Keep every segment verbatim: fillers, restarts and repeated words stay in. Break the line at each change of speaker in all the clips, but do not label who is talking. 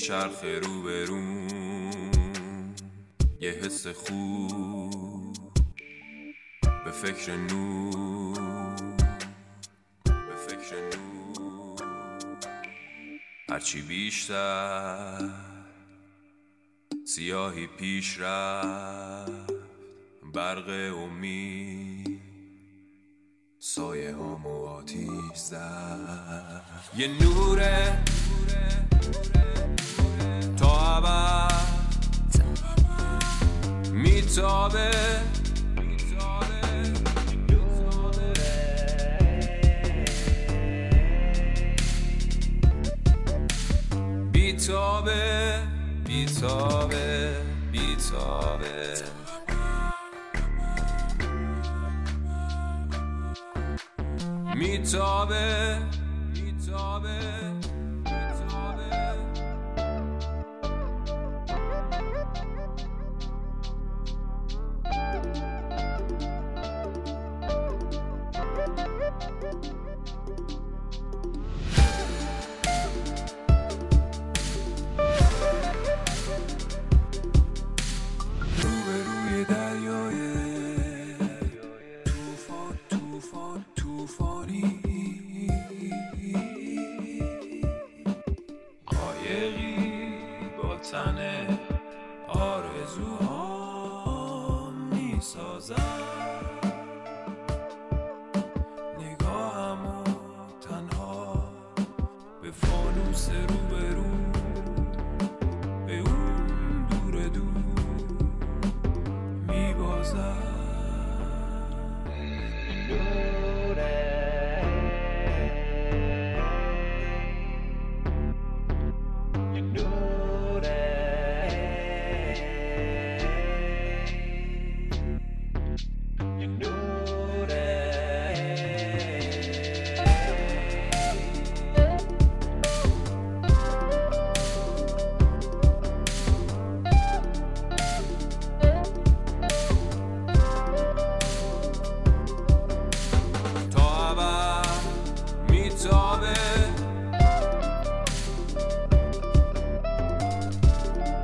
میچرخه رو به رو، یه حس خوب به فکر نور، به فکر نور. هرچی بیشتر سیاهی پیش رفت، برق امید سایه هامو آتیش زد. یه نوره تا ابد میتابه، بیتابه بیتابه بیتابه. میتابه میتابه میتابه. روبروی دریای توفان توفان توفانی، قایقی با تن آرزوهام میسازم. نگاهمو تنها به فانوس روبرو، به اون دور دور میبازم.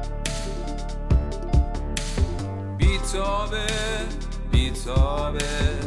بیتابه بیتابه